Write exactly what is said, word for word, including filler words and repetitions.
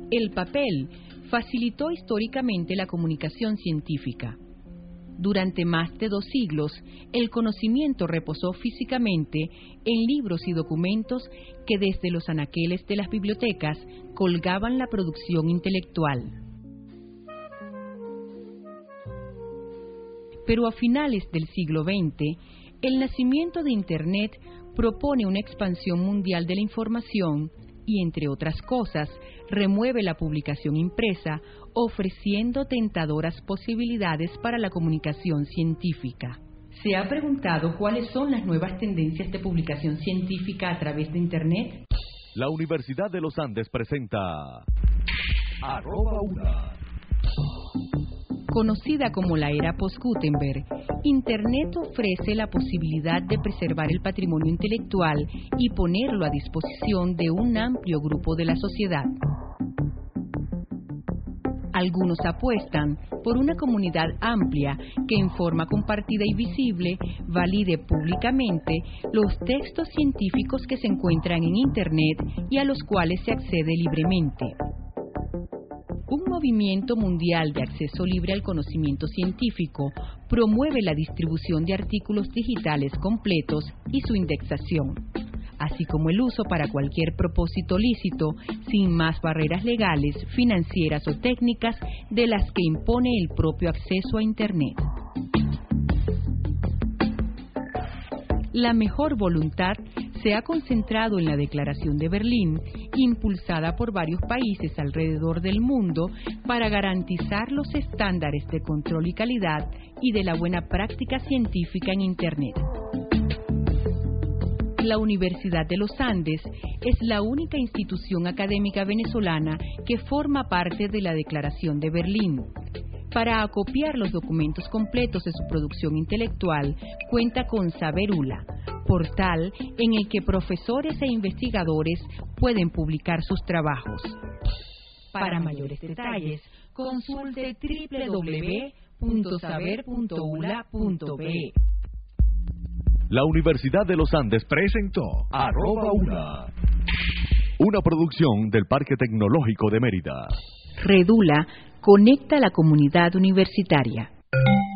El papel facilitó históricamente la comunicación científica. Durante más de dos siglos, el conocimiento reposó físicamente en libros y documentos que desde los anaqueles de las bibliotecas colgaban la producción intelectual. Pero a finales del siglo veinte, el nacimiento de Internet propone una expansión mundial de la información y, entre otras cosas, remueve la publicación impresa, ofreciendo tentadoras posibilidades para la comunicación científica. ¿Se ha preguntado cuáles son las nuevas tendencias de publicación científica a través de Internet? La Universidad de los Andes presenta Arroba Una. Conocida como la era post-Gutenberg, Internet ofrece la posibilidad de preservar el patrimonio intelectual y ponerlo a disposición de un amplio grupo de la sociedad. Algunos apuestan por una comunidad amplia que en forma compartida y visible valide públicamente los textos científicos que se encuentran en Internet y a los cuales se accede libremente. Un movimiento mundial de acceso libre al conocimiento científico promueve la distribución de artículos digitales completos y su indexación, así como el uso para cualquier propósito lícito, sin más barreras legales, financieras o técnicas de las que impone el propio acceso a Internet. La mejor voluntad se ha concentrado en la Declaración de Berlín, impulsada por varios países alrededor del mundo para garantizar los estándares de control y calidad y de la buena práctica científica en Internet. La Universidad de los Andes es la única institución académica venezolana que forma parte de la Declaración de Berlín. Para acopiar los documentos completos de su producción intelectual, cuenta con Saberula, portal en el que profesores e investigadores pueden publicar sus trabajos. Para mayores detalles, consulte doble u doble u doble u punto saber punto u l a punto b e. La Universidad de los Andes presentó Arroba Una, una producción del Parque Tecnológico de Mérida. Redula conecta a la comunidad universitaria.